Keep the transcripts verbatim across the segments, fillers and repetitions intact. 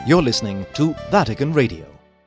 You're listening to Vatican Radio.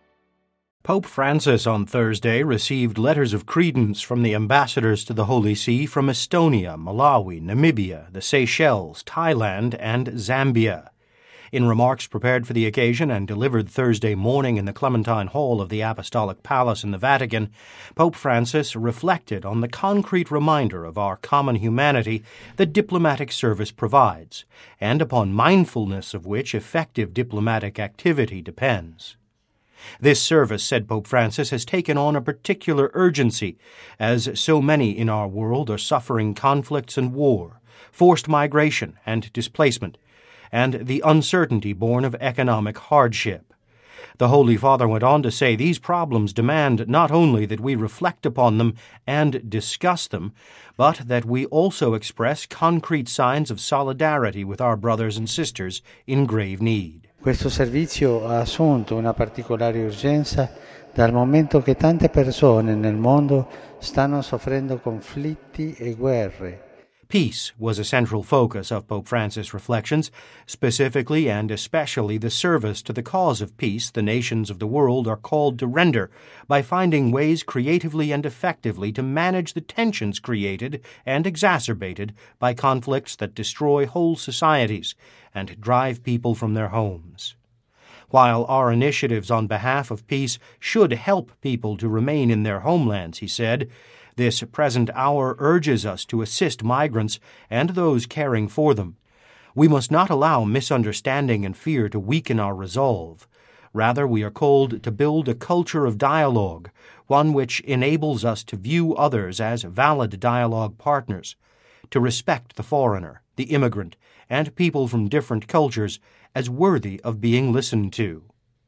Pope Francis on Thursday received letters of credence from the ambassadors to the Holy See from Estonia, Malawi, Namibia, the Seychelles, Thailand, and Zambia. In remarks prepared for the occasion and delivered Thursday morning in the Clementine Hall of the Apostolic Palace in the Vatican, Pope Francis reflected on the concrete reminder of our common humanity that diplomatic service provides, and upon mindfulness of which effective diplomatic activity depends. This service, said Pope Francis, has taken on a particular urgency, as so many in our world are suffering conflicts and war, forced migration and displacement, and the uncertainty born of economic hardship. The Holy Father went on to say these problems demand not only that we reflect upon them and discuss them, but that we also express concrete signs of solidarity with our brothers and sisters in grave need. Questo servizio ha assunto una particolare urgenza dal momento che tante persone nel mondo stanno soffrendo conflitti e guerre. Peace was a central focus of Pope Francis' reflections, specifically and especially the service to the cause of peace the nations of the world are called to render by finding ways creatively and effectively to manage the tensions created and exacerbated by conflicts that destroy whole societies and drive people from their homes. While our initiatives on behalf of peace should help people to remain in their homelands, he said, this present hour urges us to assist migrants and those caring for them. We must not allow misunderstanding and fear to weaken our resolve. Rather, we are called to build a culture of dialogue, one which enables us to view others as valid dialogue partners, to respect the foreigner, the immigrant, and people from different cultures as worthy of being listened to.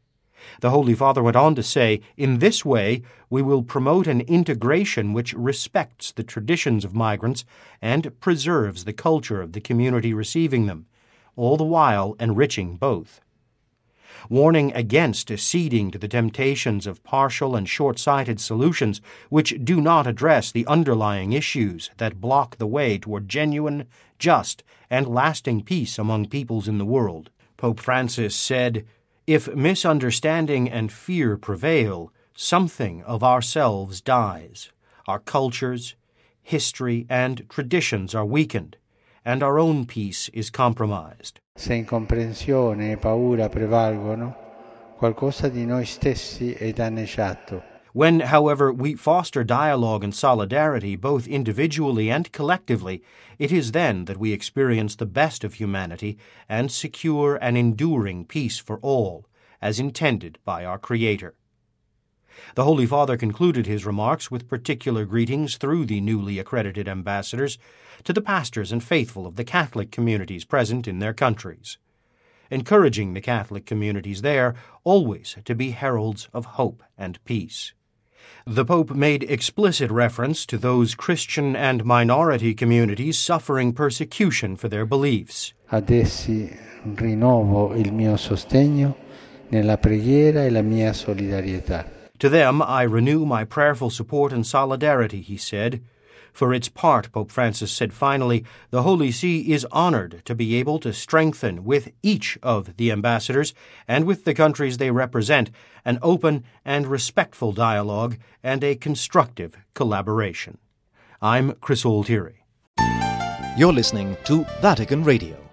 The Holy Father went on to say, in this way, we will promote an integration which respects the traditions of migrants and preserves the culture of the community receiving them, all the while enriching both. Warning against acceding to the temptations of partial and short-sighted solutions which do not address the underlying issues that block the way toward genuine, just, and lasting peace among peoples in the world, Pope Francis said, if misunderstanding and fear prevail, something of ourselves dies. Our cultures, history, and traditions are weakened, and our own peace is compromised. Se incomprensione e paura prevalgono, qualcosa di noi stessi è danneggiato. When, however, we foster dialogue and solidarity both individually and collectively, it is then that we experience the best of humanity and secure an enduring peace for all, as intended by our Creator. The Holy Father concluded his remarks with particular greetings through the newly accredited ambassadors to the pastors and faithful of the Catholic communities present in their countries, encouraging the Catholic communities there always to be heralds of hope and peace. The Pope made explicit reference to those Christian and minority communities suffering persecution for their beliefs. Ad essi rinnovo il mio sostegno nella preghiera e la mia solidarietà. To them I renew my prayerful support and solidarity, he said. For its part, Pope Francis said finally, the Holy See is honored to be able to strengthen with each of the ambassadors and with the countries they represent an open and respectful dialogue and a constructive collaboration. I'm Chris Altieri. You're listening to Vatican Radio.